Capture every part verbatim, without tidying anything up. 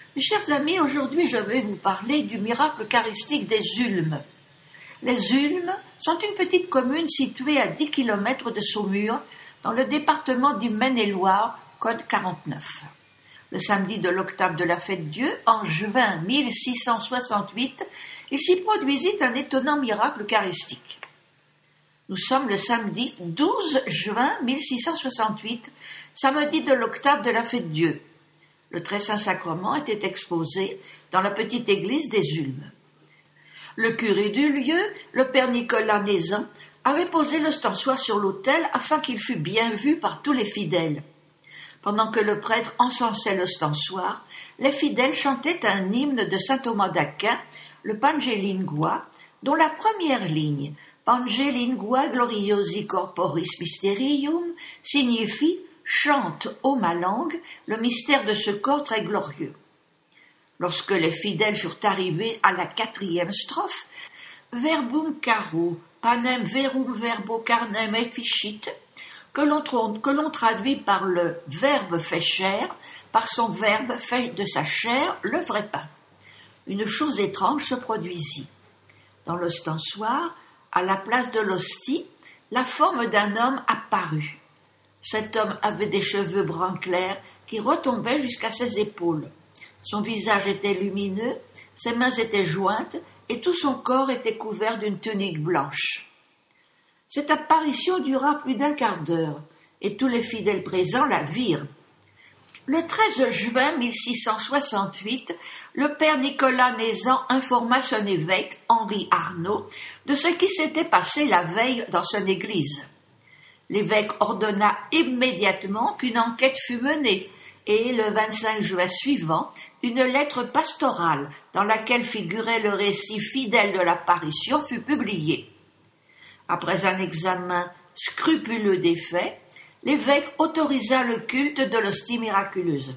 Mes chers amis, aujourd'hui je vais vous parler du miracle eucharistique des Ulmes. Les Ulmes sont une petite commune située à dix kilomètres de Saumur, dans le département du Maine-et-Loire, code quarante-neuf. Le samedi de l'octave de la fête Dieu, en juin mille six cent soixante-huit, il s'y produisit un étonnant miracle eucharistique. Nous sommes le samedi douze juin mille six cent soixante-huit, samedi de l'octave de la fête Dieu. Le très saint sacrement était exposé dans la petite église des Ulmes. Le curé du lieu, le père Nicolas Nézan, avait posé l'ostensoir sur l'autel afin qu'il fût bien vu par tous les fidèles. Pendant que le prêtre encensait l'ostensoir, les fidèles chantaient un hymne de saint Thomas d'Aquin, le Pange Lingua, dont la première ligne, Pange Lingua gloriosi corporis mysterium, signifie « chante, ô ma langue, le mystère de ce corps très glorieux ». Lorsque les fidèles furent arrivés à la quatrième strophe, « verbum caro, panem verum verbo carnem efficit », que l'on, que l'on traduit par le « verbe fait chair », par son verbe fait de sa chair le vrai pain. Une chose étrange se produisit. Dans l'ostensoir, à la place de l'hostie, la forme d'un homme apparut. Cet homme avait des cheveux brun clair qui retombaient jusqu'à ses épaules. Son visage était lumineux, ses mains étaient jointes et tout son corps était couvert d'une tunique blanche. Cette apparition dura plus d'un quart d'heure et tous les fidèles présents la virent. Le treize juin mille six cent soixante-huit, le père Nicolas Nézan informa son évêque, Henri Arnaud, de ce qui s'était passé la veille dans son église. L'évêque ordonna immédiatement qu'une enquête fût menée et, le vingt-cinq juin suivant, une lettre pastorale dans laquelle figurait le récit fidèle de l'apparition fut publiée. Après un examen scrupuleux des faits, l'évêque autorisa le culte de l'hostie miraculeuse.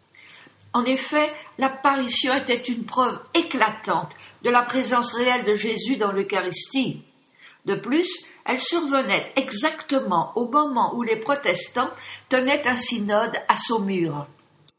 En effet, l'apparition était une preuve éclatante de la présence réelle de Jésus dans l'Eucharistie. De plus, elle survenait exactement au moment où les protestants tenaient un synode à Saumur.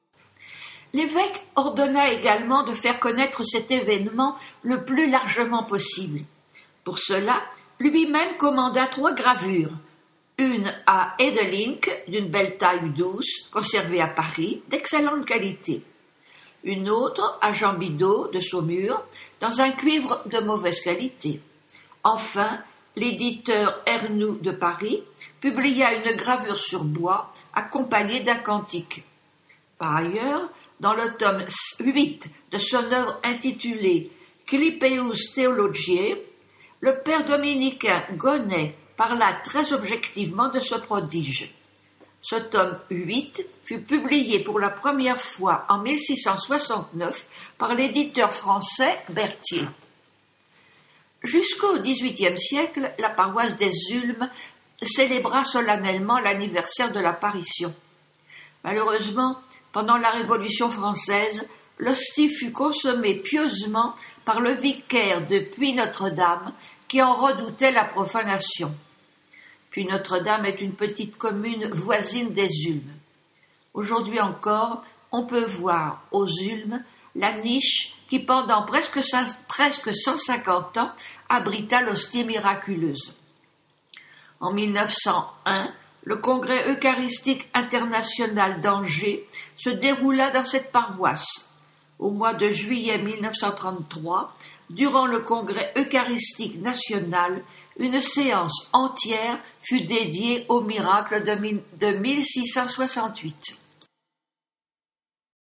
L'évêque ordonna également de faire connaître cet événement le plus largement possible. Pour cela, lui-même commanda trois gravures, une à Edelink, d'une belle taille douce, conservée à Paris, d'excellente qualité, une autre à Jean Bidot, de Saumur, dans un cuivre de mauvaise qualité. Enfin, l'éditeur Ernoult de Paris publia une gravure sur bois accompagnée d'un cantique. Par ailleurs, dans le tome huit de son œuvre intitulée Clipeus Theologiae, le père dominicain Gonnet parla très objectivement de ce prodige. Ce tome huit fut publié pour la première fois en mille six cent soixante-neuf par l'éditeur français Berthier. Jusqu'au dix-huitième siècle, la paroisse des Ulmes célébra solennellement l'anniversaire de l'apparition. Malheureusement, pendant la Révolution française, l'hostie fut consommée pieusement par le vicaire de Puy-Notre-Dame qui en redoutait la profanation. Puy-Notre-Dame est une petite commune voisine des Ulmes. Aujourd'hui encore, on peut voir aux Ulmes la niche qui, pendant presque, presque cent cinquante ans, abrita l'hostie miraculeuse. En mille neuf cent un, le Congrès eucharistique international d'Angers se déroula dans cette paroisse. Au mois de juillet mille neuf cent trente-trois, durant le Congrès eucharistique national, une séance entière fut dédiée au miracle de mille six cent soixante-huit.